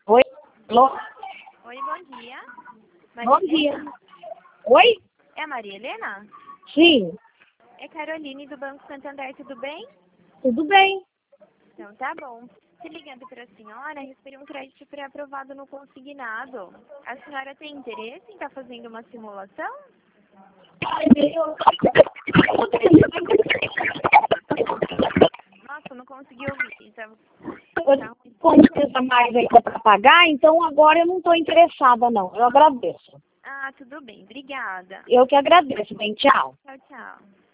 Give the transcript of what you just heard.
Oi? Alô? Oi, bom dia. Bom dia. Oi? É a Maria Helena? Sim, É Caroline do Banco Santander, tudo bem? tudo bem. Então tá bom. Se ligando para a senhora, recebi um crédito pré-aprovado no consignado. A senhora tem interesse em estar fazendo uma simulação? Nossa, não consegui ouvir. Então, tá. Quando precisa mais aí para pagar, então agora eu não estou interessada, não. Eu agradeço. Ah, tudo bem. Obrigada. Eu que agradeço. Bem, tchau. Tchau, tchau.